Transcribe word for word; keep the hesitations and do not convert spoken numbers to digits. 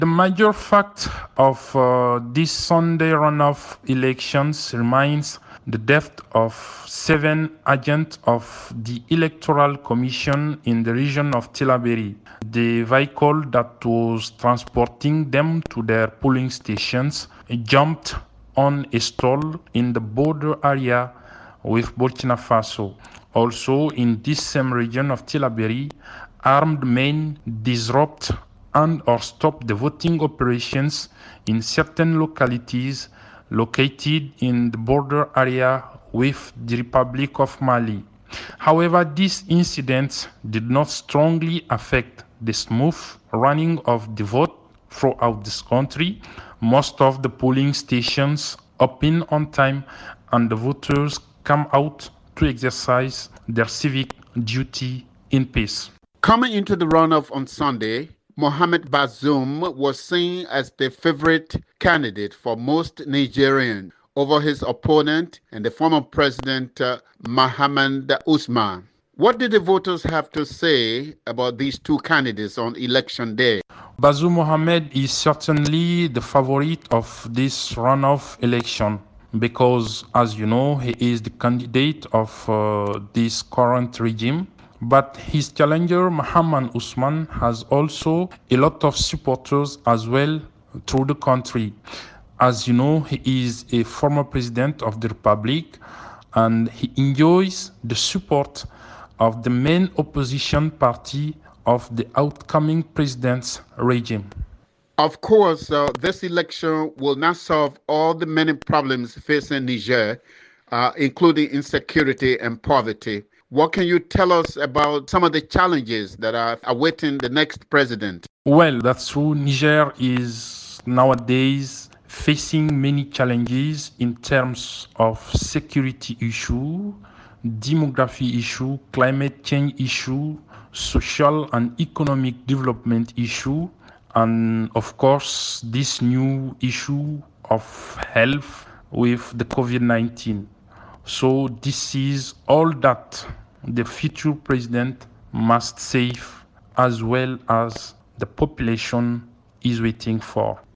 The major fact of uh, this Sunday runoff elections remains the death of seven agents of the Electoral Commission in the region of Tillaberi. The vehicle that was transporting them to their polling stations jumped on a stall in the border area with Burkina Faso. Also, in this same region of Tillaberi, armed men disrupt and or stop the voting operations in certain localities located in the border area with the Republic of Mali. However, these incidents did not strongly affect the smooth running of the vote throughout this country. Most of the polling stations open on time and the voters come out to exercise their civic duty in peace. Coming into the runoff on Sunday, Mohamed Bazoum was seen as the favorite candidate for most Nigerians over his opponent and the former president uh, Mohamed Usman. What did the voters have to say about these two candidates on election day? Bazoum Mohamed is certainly the favorite of this runoff election because, as you know, he is the candidate of uh, this current regime. But his challenger, Mohamed Usman, has also a lot of supporters as well through the country. As you know, he is a former president of the Republic and he enjoys the support of the main opposition party of the outcoming president's regime. Of course, uh, this election will not solve all the many problems facing Niger, uh, including insecurity and poverty. What can you tell us about some of the challenges that are awaiting the next president? Well, that's true. Niger is nowadays facing many challenges in terms of security issue, demography issue, climate change issue, social and economic development issue, and of course, this new issue of health with the COVID nineteen. So this is all that the future president must save as well as the population is waiting for.